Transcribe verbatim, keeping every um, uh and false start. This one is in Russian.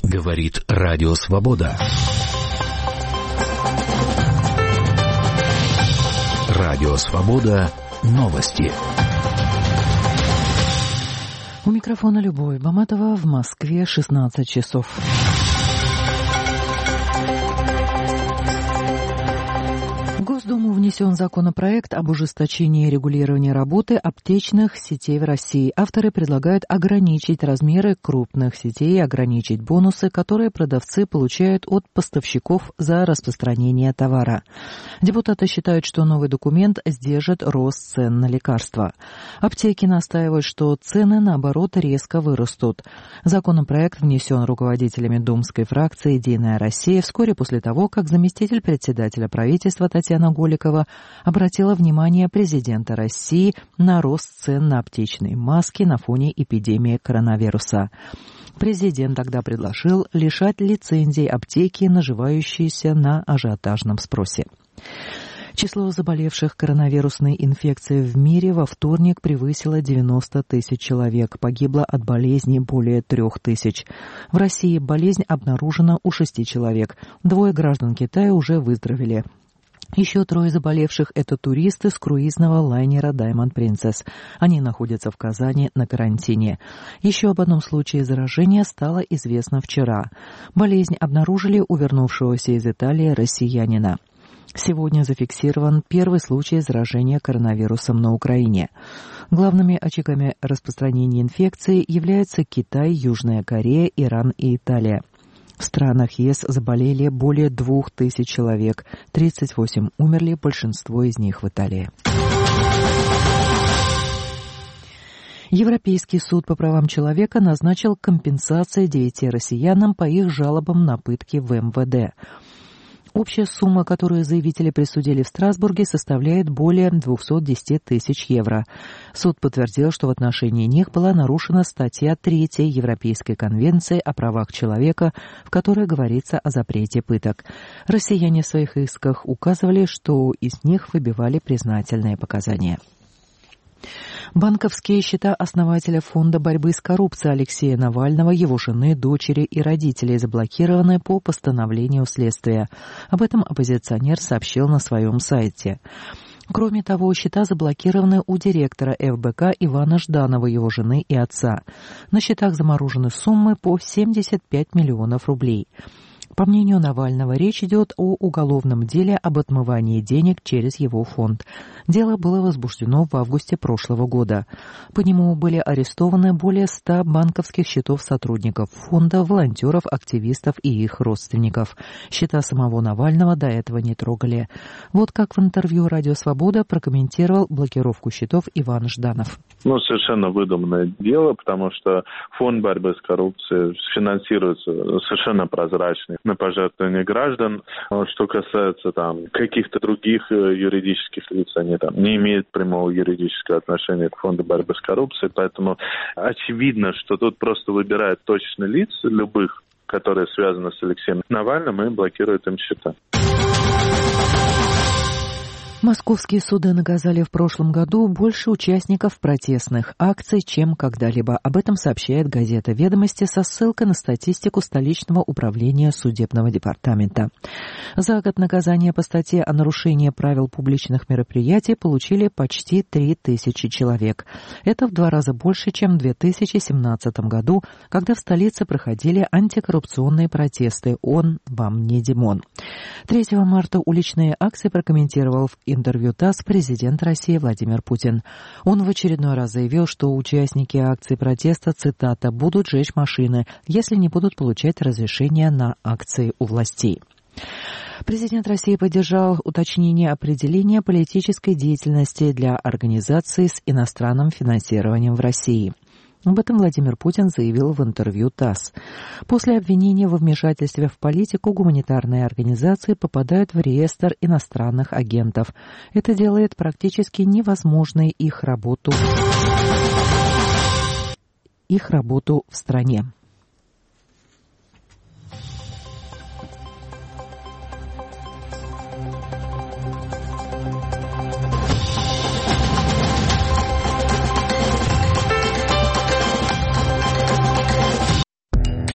Говорит Радио Свобода. Радио Свобода. Новости. У микрофона Любовь Баматова. В Москве шестнадцать часов. В Госдуму внесен законопроект об ужесточении регулирования работы аптечных сетей в России. Авторы предлагают ограничить размеры крупных сетей и ограничить бонусы, которые продавцы получают от поставщиков за распространение товара. Депутаты считают, что новый документ сдержит рост цен на лекарства. Аптеки настаивают, что цены, наоборот, резко вырастут. Законопроект внесен руководителями думской фракции «Единая Россия» вскоре после того, как заместитель председателя правительства Татьяна Голикова обратила внимание президента России на рост цен на аптечные маски на фоне эпидемии коронавируса. Президент тогда предложил лишать лицензий аптеки, наживающиеся на ажиотажном спросе. Число заболевших коронавирусной инфекцией в мире во вторник превысило девяносто тысяч человек. Погибло от болезни более трех тысяч. В России болезнь обнаружена у шести человек. Двое граждан Китая уже выздоровели. Еще трое заболевших – это туристы с круизного лайнера Diamond Princess. Они находятся в Казани на карантине. Еще об одном случае заражения стало известно вчера. Болезнь обнаружили у вернувшегося из Италии россиянина. Сегодня зафиксирован первый случай заражения коронавирусом на Украине. Главными очагами распространения инфекции являются Китай, Южная Корея, Иран и Италия. В странах ЕС заболели более двух тысяч человек. тридцать восемь умерли, большинство из них в Италии. Европейский суд по правам человека назначил компенсации девяти россиянам по их жалобам на пытки в эм вэ дэ. Общая сумма, которую заявители присудили в Страсбурге, составляет более двести десять тысяч евро. Суд подтвердил, что в отношении них была нарушена статья третья Европейской конвенции о правах человека, в которой говорится о запрете пыток. Россияне в своих исках указывали, что из них выбивали признательные показания. Банковские счета основателя Фонда борьбы с коррупцией Алексея Навального, его жены, дочери и родителей заблокированы по постановлению следствия. Об этом оппозиционер сообщил на своем сайте. Кроме того, счета заблокированы у директора эф бэ ка Ивана Жданова, его жены и отца. На счетах заморожены суммы по семьдесят пять миллионов рублей. По мнению Навального, речь идет о уголовном деле об отмывании денег через его фонд. Дело было возбуждено в августе прошлого года. По нему были арестованы более ста банковских счетов сотрудников фонда, волонтеров, активистов и их родственников. Счета самого Навального до этого не трогали. Вот как в интервью «Радио Свобода» прокомментировал блокировку счетов Иван Жданов. Ну, совершенно выдуманное дело, потому что фонд борьбы с коррупцией финансируется совершенно прозрачно на пожертвования граждан. Что касается там каких-то других юридических лиц, они там не имеют прямого юридического отношения к фонду борьбы с коррупцией, поэтому очевидно, что тут просто выбирают точно лиц любых, которые связаны с Алексеем Навальным, и блокируют им счета. Московские суды наказали в прошлом году больше участников протестных акций, чем когда-либо. Об этом сообщает газета «Ведомости» со ссылкой на статистику столичного управления судебного департамента. За год наказания по статье о нарушении правил публичных мероприятий получили почти три тысячи человек. Это в два раза больше, чем в две тысячи семнадцатом году, когда в столице проходили антикоррупционные протесты «Он вам не Димон». третьего марта уличные акции прокомментировал в интервью ТАСС президент России Владимир Путин. Он в очередной раз заявил, что участники акций протеста, цитата, «будут жечь машины, если не будут получать разрешение на акции у властей». Президент России поддержал уточнение определения политической деятельности для организаций с иностранным финансированием в России. Об этом Владимир Путин заявил в интервью ТАСС. После обвинения во вмешательстве в политику гуманитарные организации попадают в реестр иностранных агентов. Это делает практически невозможной их работу, их работу в стране.